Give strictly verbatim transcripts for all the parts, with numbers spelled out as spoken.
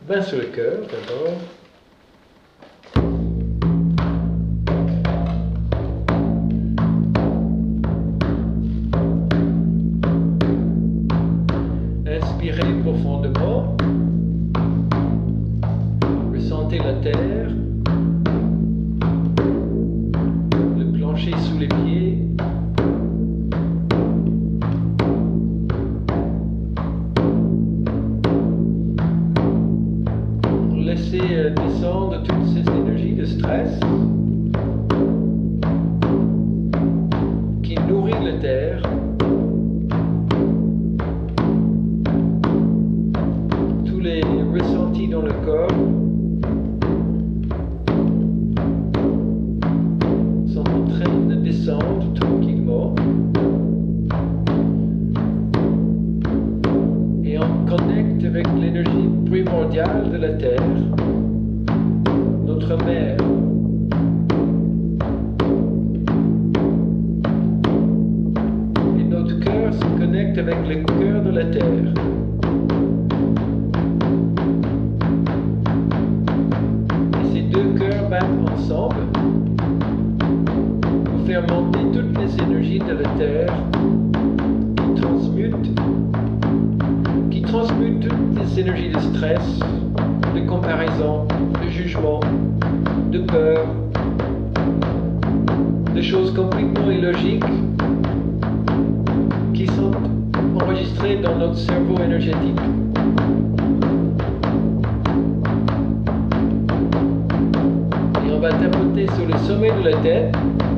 Main sur le cœur d'abord. Inspirez profondément. Ressentez la terre, le plancher sous les pieds. Laissez descendre toutes ces énergies de stress qui nourrit la terre. Tous les ressentis dans le corps sont en train de descendre tranquillement et on connecte avec l'énergie primordiale de la terre, notre mère. Et notre cœur se connecte avec le cœur de la terre. Et ces deux cœurs battent ensemble pour faire monter toutes les énergies de la terre qui transmutent qui transmute toutes les énergies de stress, de comparaison, de jugement, de peur, de choses complètement illogiques qui sont enregistrées dans notre cerveau énergétique. Et on va tapoter sur le sommet de la tête,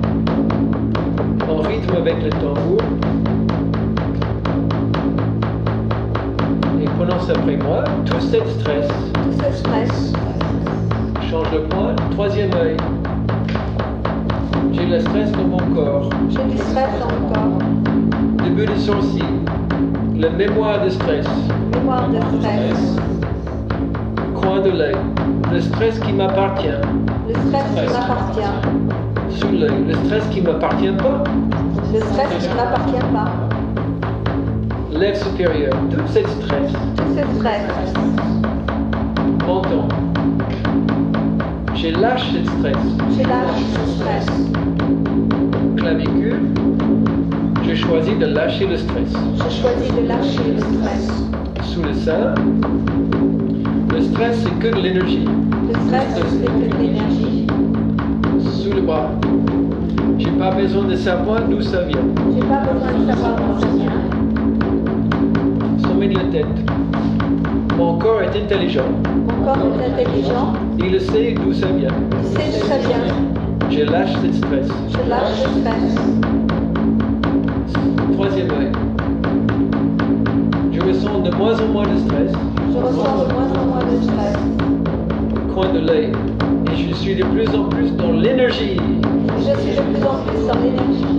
en rythme avec le tambour. Prononce après moi, tout ce stress. Tout ce stress. Change le point, troisième œil. J'ai le stress dans mon corps. J'ai du stress dans mon corps. Début des sourcils. La mémoire de stress. Mémoire de stress. Coin de l'œil. Le stress qui m'appartient. Le stress qui m'appartient. Sous l'œil. Le stress qui m'appartient pas. Le stress qui ne m'appartient pas. Lèvre supérieure. Tout ce stress. Tout ce stress. Menton. J'ai lâché ce stress. J'ai lâché ce stress. Clavicule. J'ai choisi de lâcher le stress. J'ai choisi de lâcher le stress. Sous le sein. Le stress, c'est que de l'énergie. Le stress, c'est que de l'énergie. Sous le bras. J'ai pas besoin de savoir d'où ça vient. J'ai pas besoin de savoir d'où ça vient. Sommet de la tête. Mon corps est intelligent. Mon corps est intelligent. Il sait d'où ça vient. Il sait d'où ça vient. Je lâche ce stress. Je lâche le stress. Troisième œil. Je ressens de moins en moins de stress. Je ressens de moins en moins de stress. Coin de l'œil. Et je suis de plus en plus dans l'énergie. Je suis de plus en plus dans l'énergie.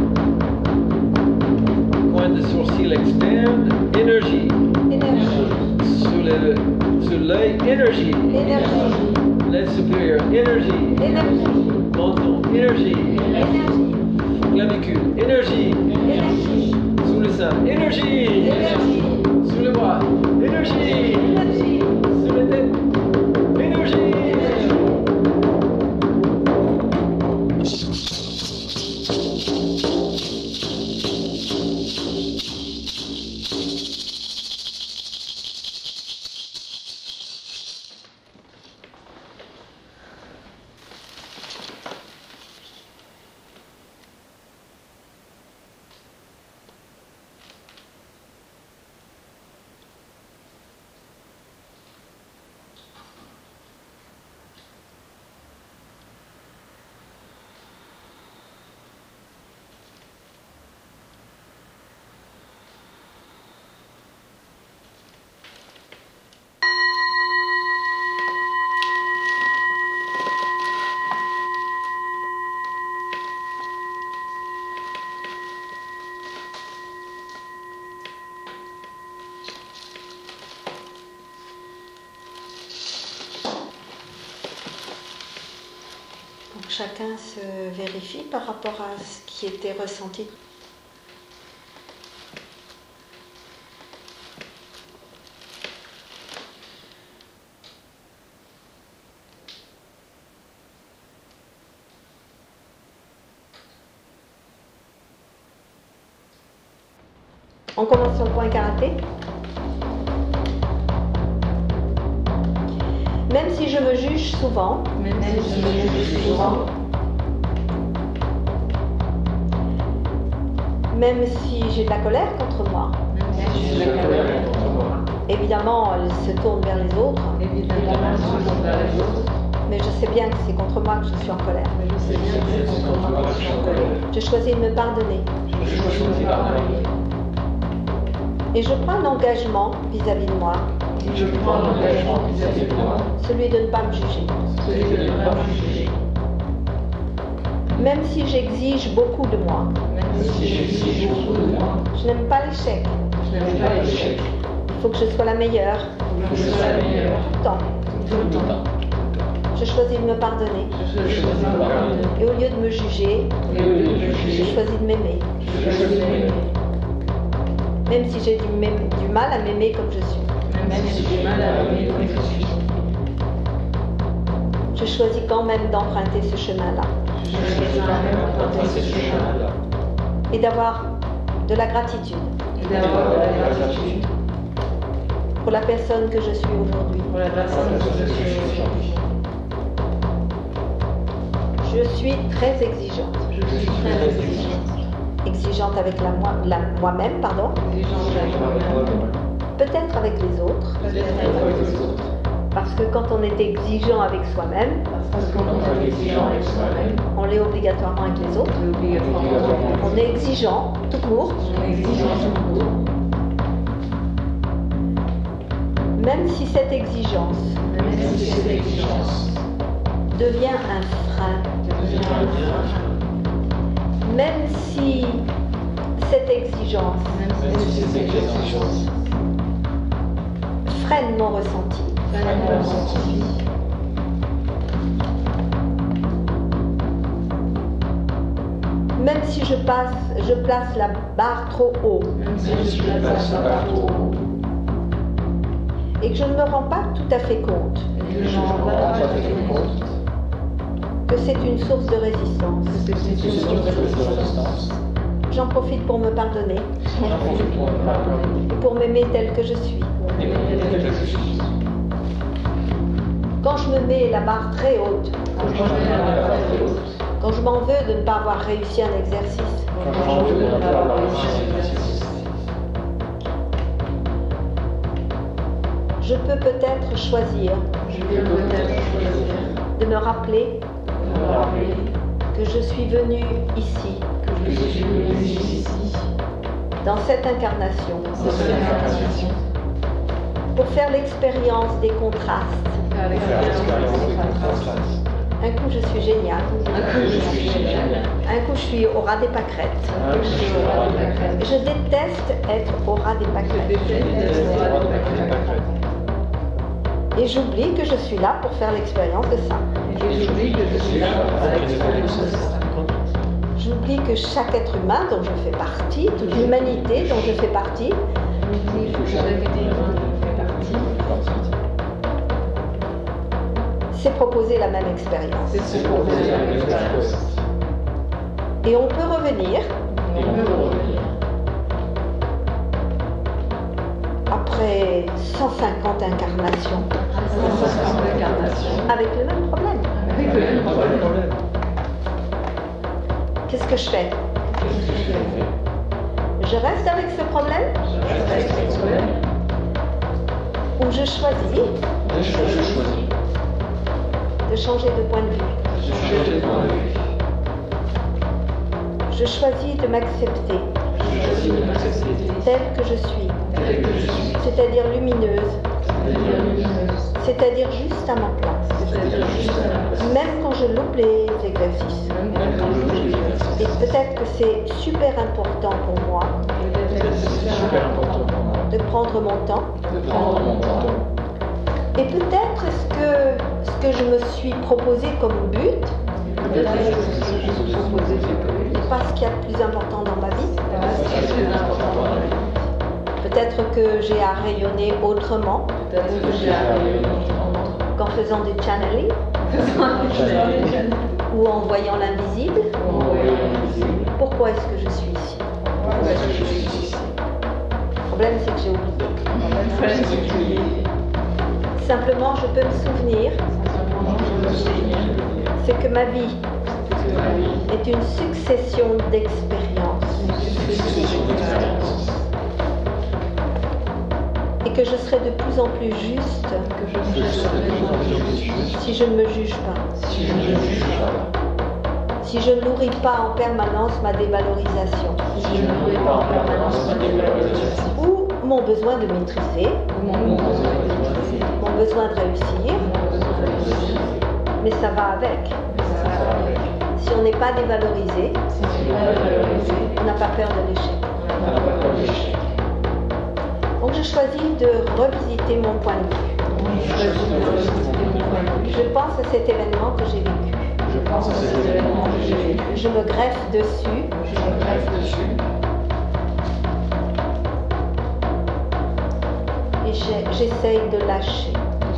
Coin de sourcil externe, énergie. Énergie. Sous le, sous l'œil, énergie. Énergie. Lèvre supérieure, énergie. Énergie. Menton, énergie. Énergie. Clavicule, énergie. Énergie. Sous le sein, énergie. Énergie. Sous le bras, énergie. Énergie. Sous la tête, énergie. Chacun se vérifie par rapport à ce qui était ressenti. On commence sur le point karaté. Même si je me juge souvent, Même si je me juge souvent, même si j'ai de la colère contre moi, même si j'ai de la colère contre moi, évidemment, elle se tourne vers les autres, évidemment, je me tourne vers les autres, mais je sais bien que c'est contre moi que je suis en colère. mais je sais bien que c'est contre moi que je suis en colère. Je choisis de me pardonner Je choisis de pardonner. et je prends un engagement vis-à-vis de moi, Et je prends l'engagement vis-à-vis de moi, celui de ne pas me juger. celui de ne pas me juger. Même si j'exige beaucoup de moi, Même si j'exige beaucoup de moi, je n'aime pas l'échec. je n'aime pas l'échec. Il faut que je sois la meilleure Je veux que je sois la meilleure tout le temps. tout le temps. Je choisis de me pardonner Je choisis de pardonner. et au lieu de me juger, Et au lieu de me je juger, choisis de m'aimer. je choisis de m'aimer. Même si j'ai du, m'aim- du mal à m'aimer comme je suis. Même si j'ai du mal à m'aimer comme je suis. Je choisis quand même d'emprunter ce chemin-là Je choisis quand même d'emprunter ce chemin-là. et d'avoir de la gratitude Et d'avoir de la gratitude pour la personne que je suis aujourd'hui. pour la personne que je suis aujourd'hui. Je suis très exigeante. Je suis très exigeante. Exigeante avec la moi- la- moi-même, pardon, Exigeante avec moi-même, peut-être avec les autres, peut-être avec les autres. parce que quand on est exigeant avec soi-même, Parce que quand on est exigeant avec soi-même, on l'est obligatoirement avec les autres. on est obligatoirement. On est exigeant, tout court, On est exigeant tout court. même si cette exigence Même si cette exigence devient un frein, devient un frein. même si cette exigence Même si cette exigence freine mon ressenti, freine mon ressenti. même si je, passe, je place la barre trop haut Même si je place la barre trop haut. et que je ne me rends pas tout à fait compte Et que je n'en rends pas tout à fait compte que c'est une source de résistance. que c'est une source de résistance. J'en profite pour me pardonner J'en profite pour me pardonner. et pour m'aimer tel que je suis. Et m'aimer tel que je suis. Quand je me mets la barre très haute, Quand je mets la barre très haute, quand je m'en veux de ne pas avoir réussi un exercice, quand j'en veux de ne pas avoir réussi un exercice, je peux peut-être choisir je peux peut-être choisir de me rappeler de me rappeler que je suis venue ici, que je suis venu ici, dans cette incarnation, dans cette incarnation, pour faire l'expérience des contrastes. faire l'expérience des contrastes. Un coup, je suis géniale. Un coup, je suis génial. Un coup, je suis au ras des pâquerettes. Un coup, je suis au ras de la crête. Je déteste être au ras des Je pâquerettes. déteste être au ras de la crête. Et j'oublie que je suis là pour faire l'expérience de ça. Et j'oublie que je suis là pour faire l'expérience de ça. J'oublie que chaque être humain dont je fais partie, toute l'humanité dont je fais partie, J'oublie que chaque être humain dont je fais partie, s'est proposé la même expérience. c'est se proposer la même expérience. Et on peut revenir Et on peut revenir. après cent cinquante incarnations cent cinquante incarnations avec le même problème. avec le même problème. Qu'est-ce que je fais? Qu'est-ce que je fais? Je reste avec ce problème Je reste avec ce problème. ou je choisis Je choisis de changer de point de vue? de changer de point de vue. Je choisis de m'accepter Je choisis de m'accepter telle que je suis, tel que je suis, c'est-à-dire lumineuse, c'est-à-dire lumineuse, c'est-à-dire juste à ma place, c'est-à-dire juste à la place. même quand je loupe les exercices. Même quand je fais l'exercice. Et peut-être que c'est super important pour moi Peut-être que c'est super important pour moi de prendre mon temps. de prendre mon temps. Et peut-être est-ce que ce que je me suis proposé comme but, Peut-être que je me suis proposé quelque chose. pas ce qu'il y a de plus important dans ma vie, Parce que c'est plus important dans la vie. peut-être que j'ai à rayonner autrement Peut-être que j'ai à rayonner en qu'en faisant du channeling faisant des choses. ou en voyant l'invisible. Ou en voyant l'invisible. Pourquoi est-ce que je suis ici? Pourquoi est-ce que je suis ici? problème, c'est que j'ai oublié. Simplement, je peux me souvenir, c'est que ma vie est une succession d'expériences. Et que je serai de plus en plus juste si je ne me juge pas. Si je ne nourris pas en permanence ma dévalorisation. Ou mon besoin de maîtriser, mon besoin de réussir, mais ça va avec. Si on n'est pas dévalorisé, on n'a pas peur de l'échec. Donc je choisis de revisiter mon point de vue. Je pense à cet événement que j'ai vécu. Je me greffe dessus. Et j'essaye de lâcher.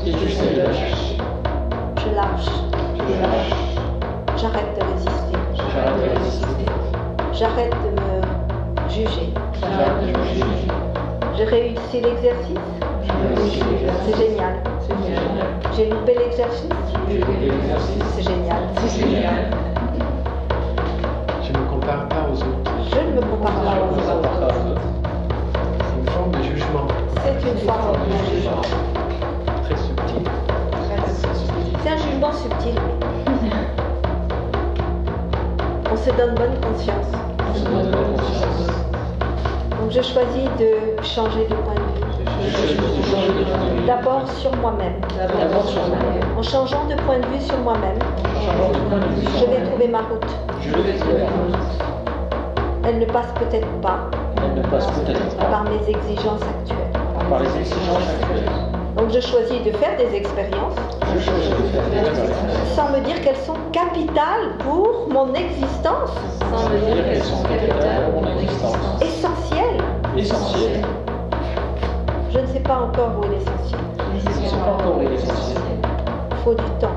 Je lâche. J'arrête de résister. J'arrête de me juger. J'ai réussi l'exercice. C'est génial. J'ai loupé l'exercice. C'est génial. Je ne me compare pas aux autres. Je ne me compare pas aux autres. C'est une forme de jugement. C'est une forme de jugement. Très subtil. C'est un jugement subtil. On se donne bonne conscience. Donc je choisis de changer de point de vue. D'abord sur moi-même. En changeant de point de vue sur moi-même, je vais trouver ma route. Elle ne passe peut-être pas par mes exigences actuelles. Donc je choisis de faire des expériences sans me dire qu'elles sont capitales pour mon existence. Essentielles. Essentiel. Je ne sais pas encore où est l'essentiel. Il faut du temps.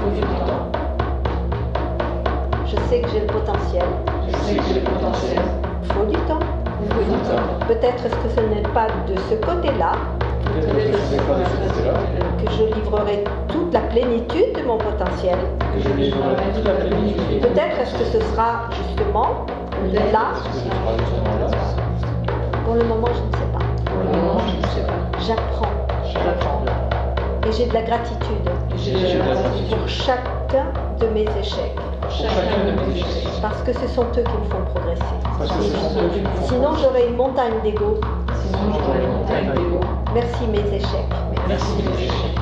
Je sais que j'ai le potentiel. Il faut du temps. Peut-être est-ce que ce n'est pas de ce côté-là que je livrerai toute la plénitude de mon potentiel. Peut-être est-ce que ce sera justement là. Pour le moment, je ne sais pas. J'apprends. Et j'ai de la gratitude pour chacun de mes échecs. Parce que ce sont eux qui me font progresser. Sinon, j'aurais une montagne d'ego. Merci mes échecs. Merci mes échecs.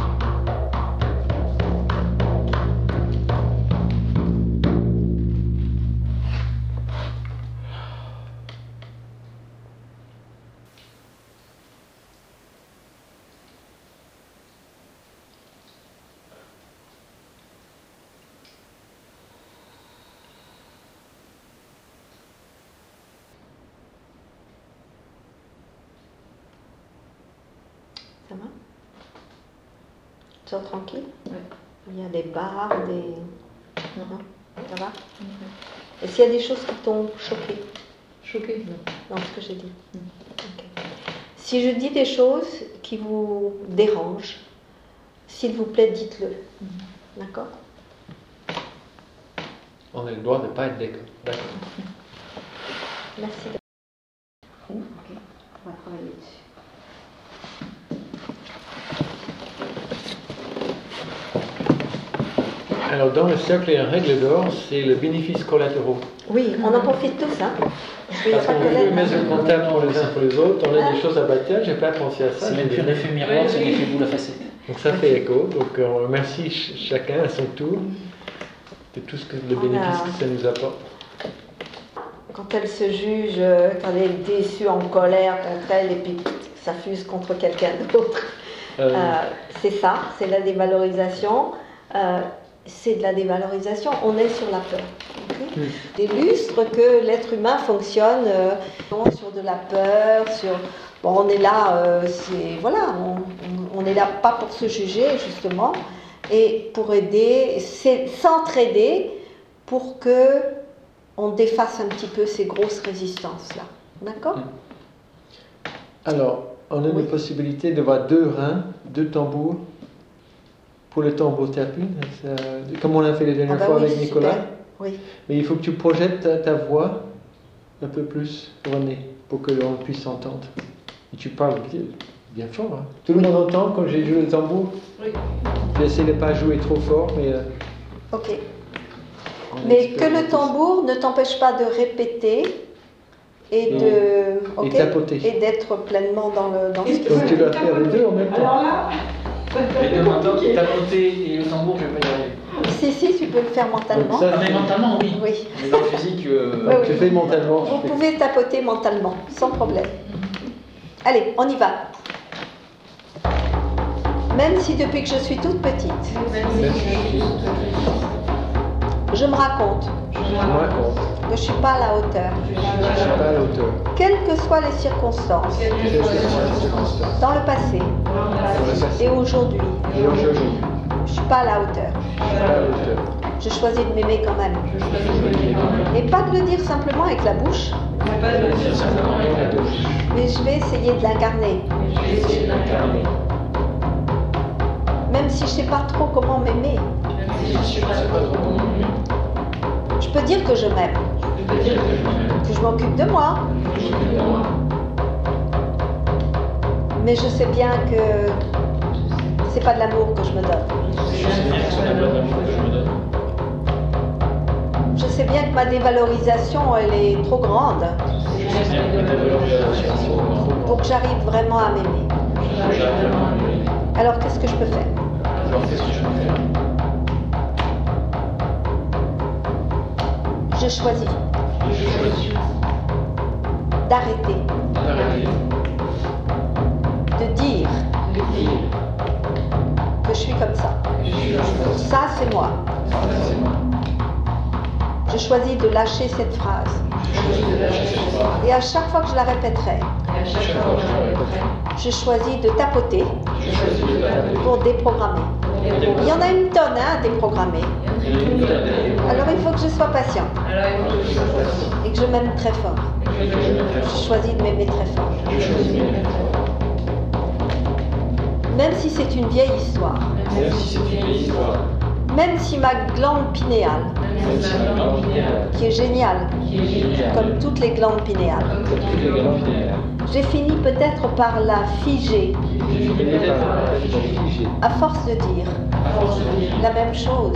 Ça va? Tu sors tranquille? Oui. Il y a des barres, des... Non? Ça va? Mm-hmm. Et s'il y a des choses qui t'ont choqué? Choqué? Non. Dans ce que j'ai dit? Mm. Okay. Si je dis des choses qui vous dérangent, s'il vous plaît, dites-le. Mm. D'accord? On a le droit de ne pas être d'accord. Merci. Ok, on va travailler dessus. Alors, dans le cercle et en règle d'or, c'est le bénéfice collatéraux. Oui, on en profite tous, hein. Parce qu'on veut mettre le contact pour les uns pour les autres, on a Ah. des choses à bâtir, j'ai pas pensé à ça. C'est même plus l'effet miroir, c'est l'effet boule à facettes. Donc ça fait écho, donc on remercie ch- chacun à son tour de tout ce que le On bénéfice a- que ça nous apporte. Quand elle se juge, euh, quand elle est déçue, en colère contre elle, et puis ça fuse contre quelqu'un d'autre. Euh, Euh, c'est ça, c'est la dévalorisation. Euh, c'est de la dévalorisation, on est sur la peur. Okay? Mm. Illustre que l'être humain fonctionne euh, sur de la peur, sur... Bon, on est là, euh, c'est... Voilà, on, on est là pas pour se juger, justement, et pour aider, c'est s'entraider pour que on défasse un petit peu ces grosses résistances-là. D'accord? Mm. Alors, on a Oui. une possibilité d'avoir deux reins, deux tambours pour le tambour terpune, euh, comme on l'a fait la dernière Ah bah fois oui, avec Nicolas. super. Oui. Mais il faut que tu projettes ta, ta voix un peu plus, René, pour que l'on puisse entendre. Et tu parles bien, bien fort. Hein. Tout le monde entend quand j'ai joué le tambour? Oui. J'essaie de ne pas jouer trop fort, mais... euh, Ok. on Mais que expérimente. le tambour ne t'empêche pas de répéter et de Et ok, tapoter. et d'être pleinement dans le dans ce qu'il Donc faut. tu dois faire les deux en même temps. Alors là, ça Les fait deux maintenant, compliqué. tapoter et le tambour, je vais pas y arriver. Si si, tu peux le faire mentalement. Donc ça, Ah, mais mentalement, oui. Oui. Mais dans le physique, euh, Oui, Tu oui. fais mentalement. Vous tu fais- pouvez tapoter mentalement, sans problème. Allez, on y va. Même si depuis que je suis toute petite, je me raconte Je me raconte. que je ne suis pas à la hauteur, Je ne suis pas à la hauteur. quelles que soient les circonstances, Je suis circonstance. dans le passé Dans le passé. et aujourd'hui, Et aujourd'hui, je ne suis pas à la hauteur. je suis pas à la hauteur. Je choisis de m'aimer quand même. Et pas de le dire simplement avec la bouche, mais je vais essayer de l'incarner. Même si je ne sais pas trop comment m'aimer, je peux dire que je m'aime, que je m'occupe de moi. Mais je sais bien que c'est pas de l'amour que je me donne. Je sais bien que ma dévalorisation, elle est trop grande pour que j'arrive vraiment à m'aimer. Alors qu'est-ce que je peux faire? Je choisis d'arrêter, de dire que je suis comme ça. Ça, c'est moi. Je choisis de lâcher cette phrase. Et à chaque fois que je la répéterai, je choisis de tapoter pour déprogrammer. Il y en a une tonne hein, à déprogrammer. Alors il faut que je sois patient et que je m'aime très fort. Je choisis de m'aimer très fort. Même si c'est une vieille histoire. Même si ma glande pinéale, qui est géniale, comme toutes les glandes pinéales, j'ai fini peut-être par la figer, à force de dire la même chose.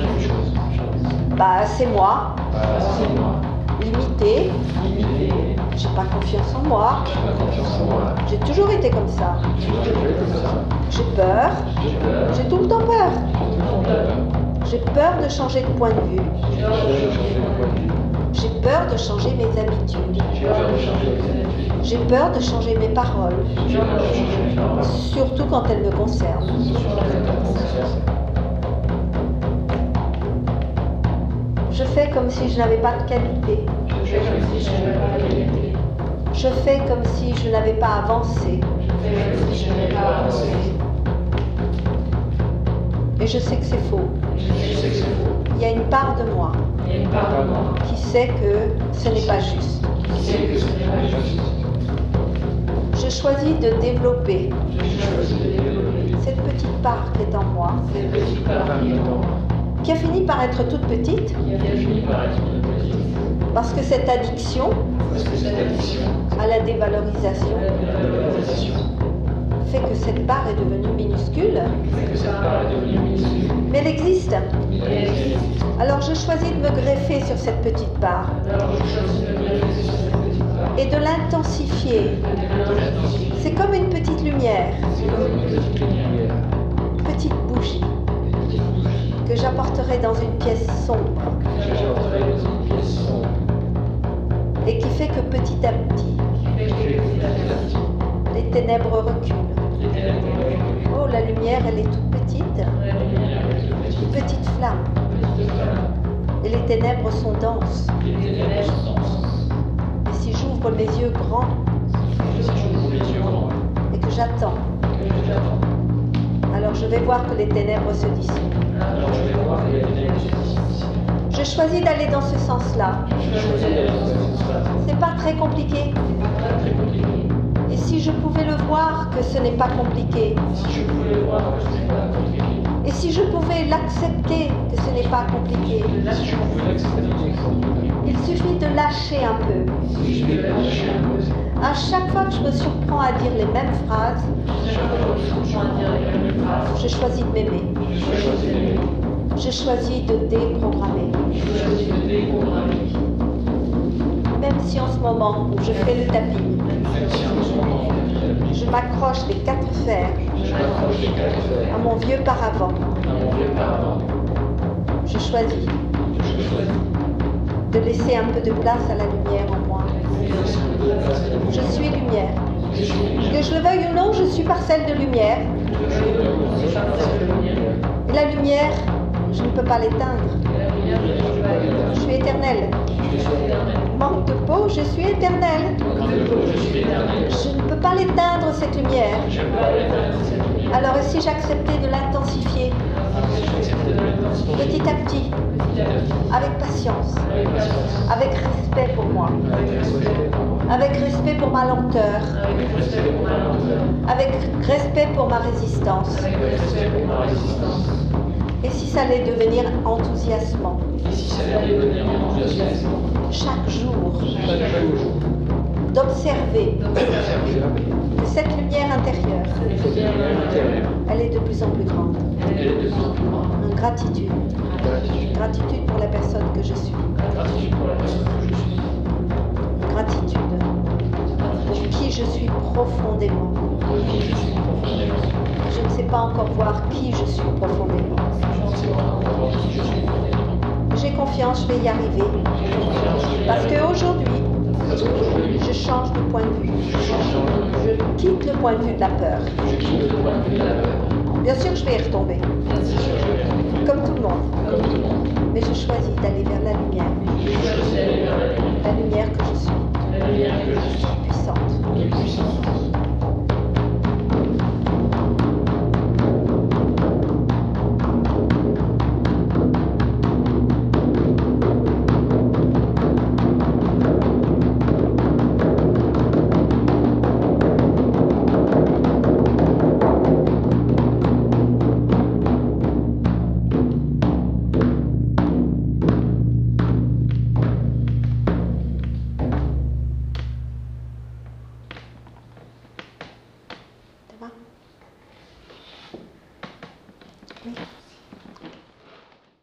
Bah, c'est moi, limité, j'ai pas confiance en moi, j'ai toujours été comme ça. J'ai peur, j'ai tout le temps peur. J'ai peur de changer de point de vue. J'ai peur de changer mes habitudes. J'ai peur de changer mes paroles, surtout quand elles me concernent. Je fais comme si je n'avais pas de qualité. Je fais comme si je n'avais pas avancé. Et je sais que c'est faux. Il y a une part de moi qui sait que ce n'est pas juste. Je choisis de développer cette petite part qui est en moi, qui a fini par être toute petite, parce que cette addiction à la dévalorisation fait que cette part est devenue minuscule, mais elle existe. Alors je choisis de me greffer sur cette petite part et de l'intensifier. C'est comme une petite lumière, une petite bougie que j'apporterai dans une pièce sombre et qui fait que petit à petit, les ténèbres reculent. Oh, la lumière, elle est toute petite, une petite flamme. Et les ténèbres sont denses. Et si j'ouvre mes yeux grands et que j'attends, alors je vais voir que les ténèbres se dissipent. Je choisis d'aller dans ce sens-là. C'est pas très compliqué. Et Et si je pouvais le voir que ce n'est pas compliqué. Et si je pouvais l'accepter que ce n'est pas compliqué. Il suffit de lâcher un peu. À chaque fois que je me surprends à dire les mêmes phrases, je choisis de m'aimer. Je choisis de déprogrammer. Même si en ce moment où je fais le tapis, je m'accroche les quatre fers à mon vieux paravent, je choisis de laisser un peu de place à la lumière en moi. Je suis lumière. Que je le veuille ou non, je suis parcelle de lumière. Et la lumière, je ne peux pas l'éteindre. Je suis éternelle. Manque de peau, je suis éternelle. Je ne peux pas l'éteindre, cette lumière. Alors, et si j'acceptais de l'intensifier, petit à petit, avec patience, avec respect pour moi, avec respect pour ma lenteur, avec respect pour ma résistance. Et si ça allait devenir enthousiasmant, chaque jour, d'observer que cette lumière intérieure, elle est de plus en plus grande. Une gratitude. Gratitude pour la personne que je suis. Gratitude pour qui je suis profondément. Je ne sais pas encore voir qui je suis profondément. J'ai confiance, je vais y arriver. Parce qu'aujourd'hui, je change de point de vue. Je quitte le point de vue de la peur. Bien sûr que je vais y retomber. Comme tout le monde. Mais je choisis d'aller vers la lumière. La lumière que je suis. Puissante. Oui.